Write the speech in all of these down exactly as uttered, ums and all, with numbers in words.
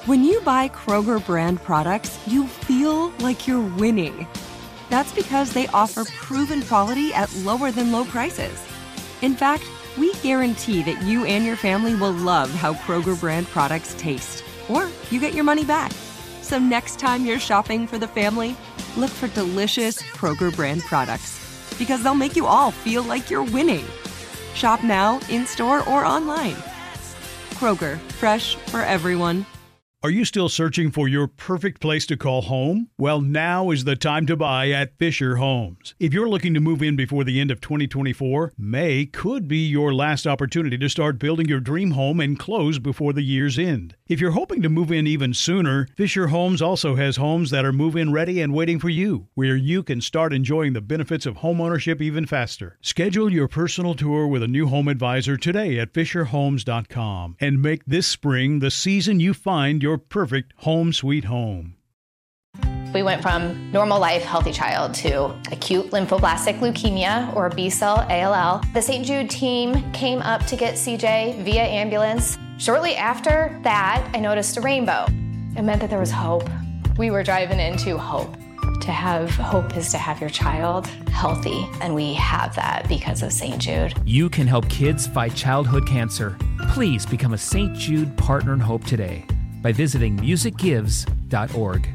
When you buy Kroger brand products, you feel like you're winning. That's because they offer proven quality at lower than low prices. In fact, we guarantee that you and your family will love how Kroger brand products taste, or you get your money back. So next time you're shopping for the family, look for delicious Kroger brand products, because they'll make you all feel like you're winning. Shop now, in-store, or online. Kroger, fresh for everyone. Are you still searching for your perfect place to call home? Well, now is the time to buy at Fisher Homes. If you're looking to move in before the end of twenty twenty-four, May could be your last opportunity to start building your dream home and close before the year's end. If you're hoping to move in even sooner, Fisher Homes also has homes that are move-in ready and waiting for you, where you can start enjoying the benefits of homeownership even faster. Schedule your personal tour with a new home advisor today at fisher homes dot com and make this spring the season you find your perfect home sweet home. We went from normal life, healthy child to acute lymphoblastic leukemia, or B-cell A L L. The Saint Jude team came up to get C J via ambulance. Shortly after that, I noticed a rainbow. It meant that there was hope. We were driving into hope. To have hope is to have your child healthy, and we have that because of Saint Jude. You can help kids fight childhood cancer. Please become a Saint Jude Partner in Hope today by visiting music gives dot org.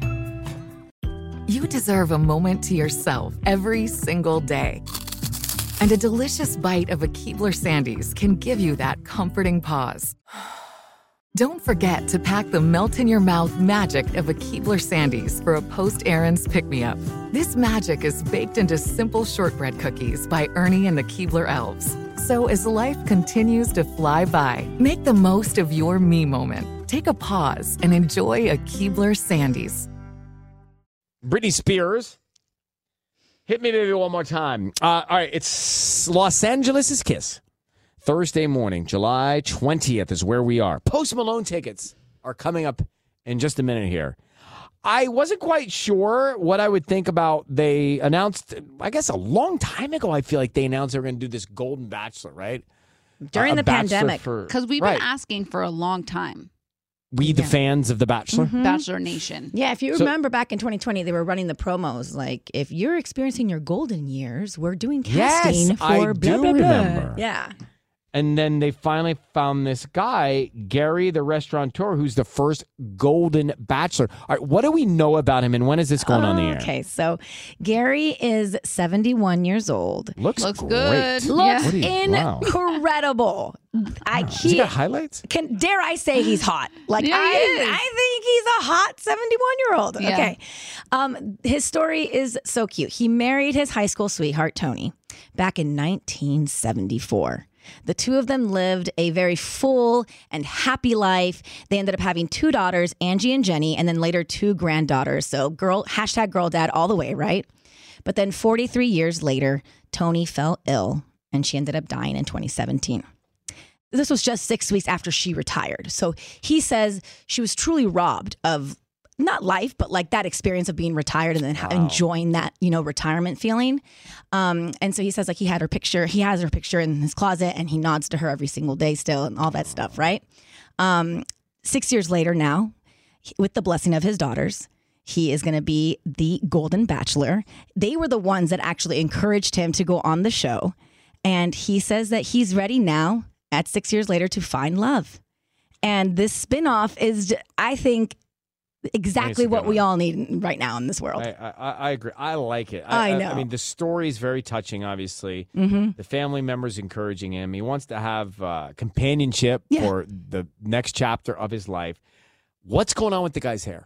You deserve a moment to yourself every single day. And a delicious bite of a Keebler Sandies can give you that comforting pause. Don't forget to pack the melt-in-your-mouth magic of a Keebler Sandies for a post-errands pick-me-up. This magic is baked into simple shortbread cookies by Ernie and the Keebler Elves. So as life continues to fly by, make the most of your me moment. Take a pause and enjoy a Keebler Sandies. Britney Spears. Hit me maybe one more time. Uh, all right, it's Los Angeles' Kiss. Thursday morning, July twentieth is where we are. Post Malone tickets are coming up in just a minute here. I wasn't quite sure what I would think about. They announced, I guess a long time ago, I feel like they announced they were going to do this Golden Bachelor, right? During uh, the pandemic. Because we've right. been asking for a long time. We, the yeah. fans of The Bachelor? Mm-hmm. Bachelor Nation. Yeah, if you So, remember back in twenty twenty, they were running the promos like, if you're experiencing your golden years, we're doing casting yes, for I blah, do blah, blah. remember. Yeah. And then they finally found this guy, Gary, the restaurateur, who's the first Golden Bachelor. All right, what do we know about him, and when is this going on the air? Okay, so Gary is seventy-one years old. Looks, Looks great. good. Looks Yeah. You, wow. incredible. I Has he got highlights? Can dare I say he's hot? Like Yeah, he I, is. I think he's a hot seventy-one-year-old. Yeah. Okay, um, his story is so cute. He married his high school sweetheart Tony back in nineteen seventy-four. The two of them lived a very full and happy life. They ended up having two daughters, Angie and Jenny, and then later two granddaughters. So girl, hashtag girl dad all the way, right? But then forty-three years later, Tony fell ill and she ended up dying in twenty seventeen. This was just six weeks after she retired. So he says she was truly robbed of not life, but like that experience of being retired and then wow. enjoying that, you know, retirement feeling. Um, and so he says like he had her picture, he has her picture in his closet and he nods to her every single day still and all that stuff, right? Um, six years later now, with the blessing of his daughters, he is going to be the Golden Bachelor. They were the ones that actually encouraged him to go on the show. And he says that he's ready now at six years later to find love. And this spinoff is, I think, exactly what we all need right now in this world. I, I, I agree. I like it. I, I know. I, I mean, the story is very touching, obviously. Mm-hmm. The family members encouraging him. He wants to have uh, companionship Yeah. for the next chapter of his life. What's going on with the guy's hair?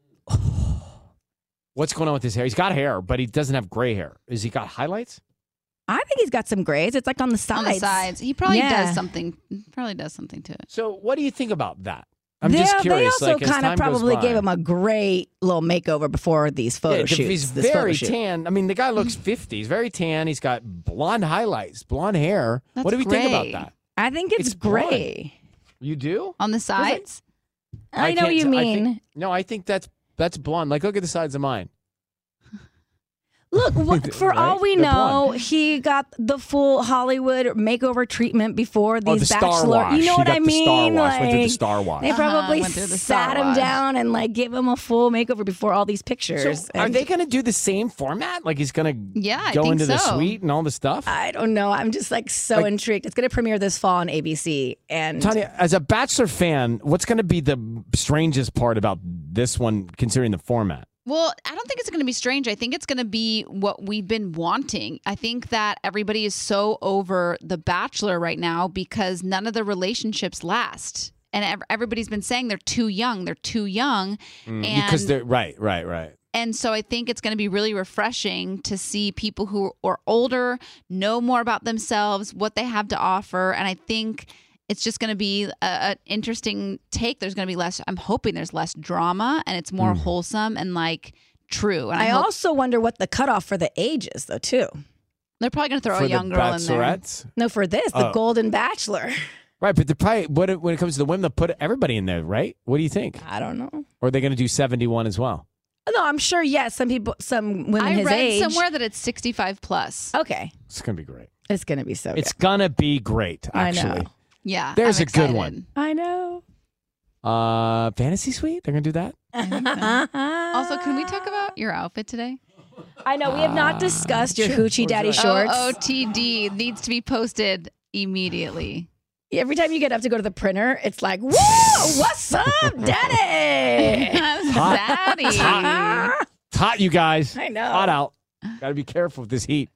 What's going on with his hair? He's got hair, but he doesn't have gray hair. Has he got highlights? I think he's got some grays. It's like on the sides. On the sides. He probably Yeah. does something. Probably does something to it. So what do you think about that? I'm They- just curious. They also like, as kind of time goes probably by- gave him a great little makeover before these photo Yeah, shoots. he's this photo very shoot. tan. I mean, the guy looks fifty. He's very tan. He's got blonde highlights, blonde hair. That's what do we think about gray. that? I think it's, It's blonde. gray. You do? On the sides? I, know what can't you t- I mean. think- no, I think that's that's blonde. Like, look at the sides of mine. Look, what, for Right? all we They're know, blonde. he got the full Hollywood makeover treatment before these Oh, the Star Bachelor. Wash. You know He what got I the Star mean? Wash. Went through the Like, Star Wash. They Uh-huh, probably went through the sat Star him Wash. down and like gave him a full makeover before all these pictures. So are And they going to do the same format? Like he's going to Yeah, I go think into the so. suite and all the stuff? I don't know. I'm just like so Like- intrigued. It's going to premiere this fall on A B C. And Tanya, as a Bachelor fan, what's going to be the strangest part about this one, considering the format? Well, I don't think it's going to be strange. I think it's going to be what we've been wanting. I think that everybody is so over The Bachelor right now because none of the relationships last. And ev- everybody's been saying they're too young. They're too young. Mm, and because they're right, right, right. And so I think it's going to be really refreshing to see people who are older, know more about themselves, what they have to offer. And I think it's just going to be an interesting take. There's going to be less, I'm hoping there's less drama and it's more Mm. wholesome and like true. And I, I hope also wonder what the cutoff for the age is, though, too. they're probably going to throw For a young the girl in there. Bachelorettes? No, for this, the Oh. Golden Bachelor. Right, but they're probably, what, when it comes to the women, they'll put everybody in there, right? What do you think? I don't know. Or are they going to do seventy-one as well? No, I'm sure, yes, some people, some women I his read age. somewhere that it's sixty-five plus. Okay. It's going to be great. It's going to be so It's good. going to be great, I actually. know. Yeah. There's I'm a good excited. one. I know. Uh, Fantasy Suite? They're going to do that? Also, can we talk about your outfit today? I know. We have not discussed your sure. hoochie daddy What's shorts. O O T D needs to be posted immediately. Every time you get up to go to the printer, it's like, whoa, what's up, daddy? Daddy. It's hot, you guys. I know. Hot out. Got to be careful with this heat.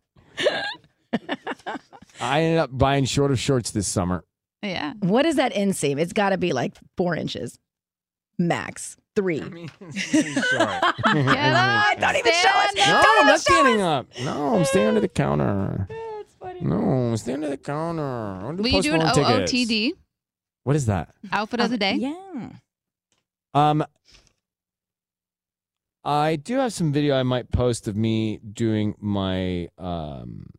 I ended up buying shorter shorts this summer. Yeah. What is that inseam? It's got to be like four inches, max three. Short. Get up. Don't even show us. Stand No, up. I'm not standing up. No, I'm staying under the counter. No, I'm staying under the counter. I want to Will you do an postpone O O tickets. T D What is that? outfit of the day? Yeah. Um, I do have some video I might post of me doing my um.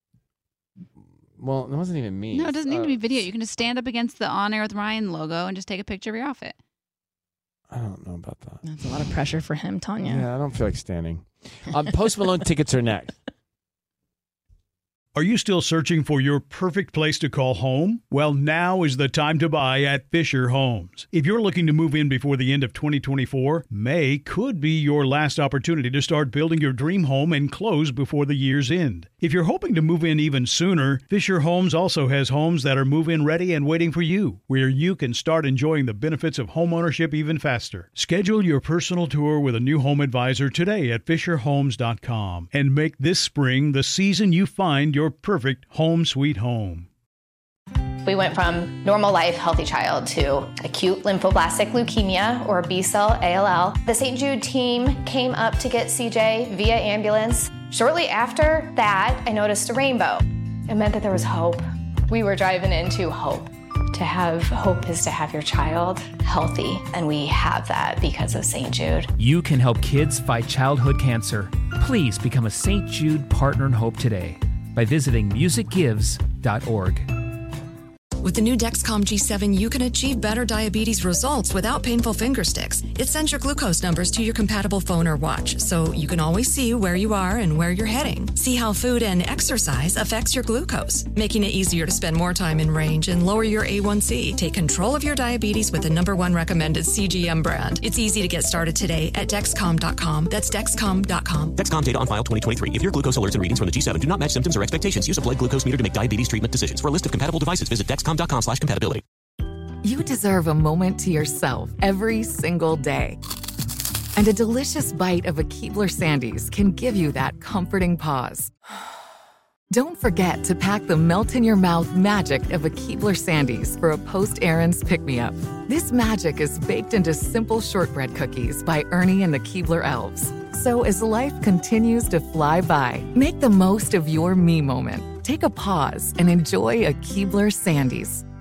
Well, it wasn't even me. No, it doesn't need to Uh, be video. You can just stand up against the On Air with Ryan logo and just take a picture of your outfit. I don't know about that. That's a lot of pressure for him, Tanya. Yeah, I don't feel like standing. Um, Post Malone tickets are next. Are you still searching for your perfect place to call home? Well, now is the time to buy at Fisher Homes. If you're looking to move in before the end of twenty twenty-four, May could be your last opportunity to start building your dream home and close before the year's end. If you're hoping to move in even sooner, Fisher Homes also has homes that are move-in ready and waiting for you, where you can start enjoying the benefits of homeownership even faster. Schedule your personal tour with a new home advisor today at fisher homes dot com and make this spring the season you find your perfect home sweet home. We went from normal life, healthy child to acute lymphoblastic leukemia, or B-cell A L L. The Saint Jude team came up to get C J via ambulance. Shortly after that, I noticed a rainbow. It meant that there was hope. We were driving into hope. To have hope is to have your child healthy, and we have that because of Saint Jude. You can help kids fight childhood cancer. Please become a Saint Jude Partner in Hope today by visiting music gives dot org. With the new Dexcom G seven, you can achieve better diabetes results without painful finger sticks. It sends your glucose numbers to your compatible phone or watch, so you can always see where you are and where you're heading. See how food and exercise affects your glucose, making it easier to spend more time in range and lower your A one C. Take control of your diabetes with the number one recommended C G M brand. It's easy to get started today at Dexcom dot com. That's Dexcom dot com. Dexcom data on file twenty twenty-three. If your glucose alerts and readings from the G seven do not match symptoms or expectations, use a blood glucose meter to make diabetes treatment decisions. For a list of compatible devices, visit dexcom dot com slash compatibility. You deserve a moment to yourself every single day. And a delicious bite of a Keebler Sandies can give you that comforting pause. Don't forget to pack the melt-in-your-mouth magic of a Keebler Sandies for a post-errands pick-me-up. This magic is baked into simple shortbread cookies by Ernie and the Keebler Elves. So as life continues to fly by, make the most of your me moment. Take a pause and enjoy a Keebler Sandies.